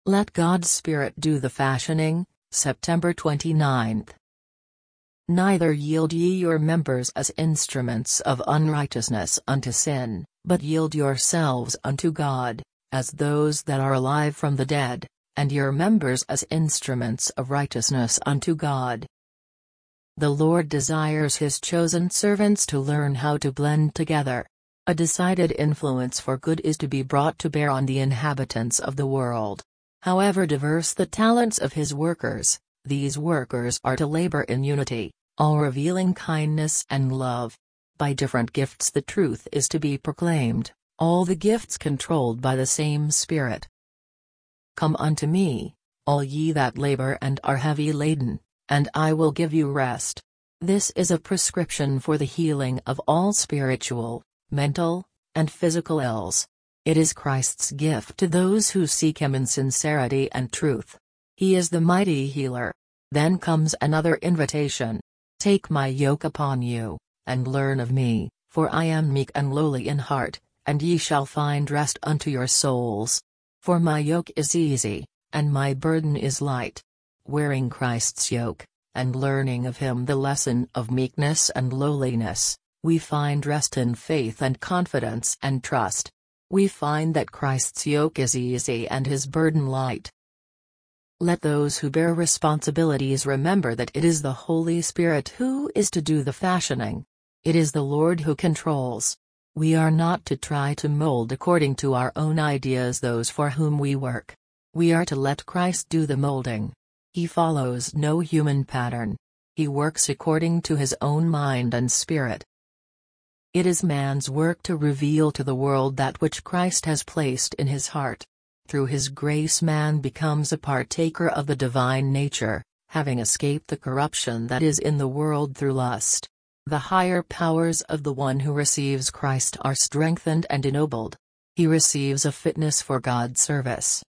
Let God's Spirit do the fashioning. September 29. Neither yield ye your members as instruments of unrighteousness unto sin, but yield yourselves unto God, as those that are alive from the dead, and your members as instruments of righteousness unto God. The Lord desires His chosen servants to learn how to blend together. A decided influence for good is to be brought to bear on the inhabitants of the world. However diverse the talents of His workers, these workers are to labor in unity, all revealing kindness and love. By different gifts the truth is to be proclaimed, all the gifts controlled by the same Spirit. Come unto me, all ye that labor and are heavy laden, and I will give you rest. This is a prescription for the healing of all spiritual, mental, and physical ills. It is Christ's gift to those who seek Him in sincerity and truth. He is the mighty healer. Then comes another invitation. Take my yoke upon you, and learn of me, for I am meek and lowly in heart, and ye shall find rest unto your souls. For my yoke is easy, and my burden is light. Wearing Christ's yoke, and learning of Him the lesson of meekness and lowliness, we find rest in faith and confidence and trust. We find that Christ's yoke is easy and His burden light. Let those who bear responsibilities remember that it is the Holy Spirit who is to do the fashioning. It is the Lord who controls. We are not to try to mold according to our own ideas those for whom we work. We are to let Christ do the molding. He follows no human pattern. He works according to His own mind and spirit. It is man's work to reveal to the world that which Christ has placed in his heart. Through His grace man becomes a partaker of the divine nature, having escaped the corruption that is in the world through lust. The higher powers of the one who receives Christ are strengthened and ennobled. He receives a fitness for God's service.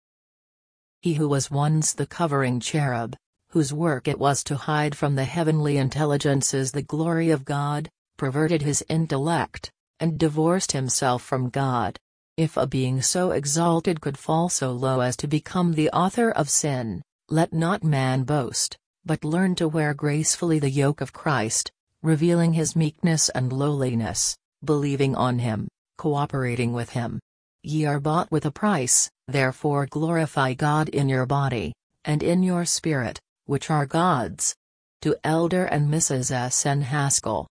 He who was once the covering cherub, whose work it was to hide from the heavenly intelligences the glory of God, perverted his intellect, and divorced himself from God. If a being so exalted could fall so low as to become the author of sin, let not man boast, but learn to wear gracefully the yoke of Christ, revealing His meekness and lowliness, believing on Him, cooperating with Him. Ye are bought with a price, therefore glorify God in your body, and in your spirit, which are God's. To Elder and Mrs. S. N. Haskell.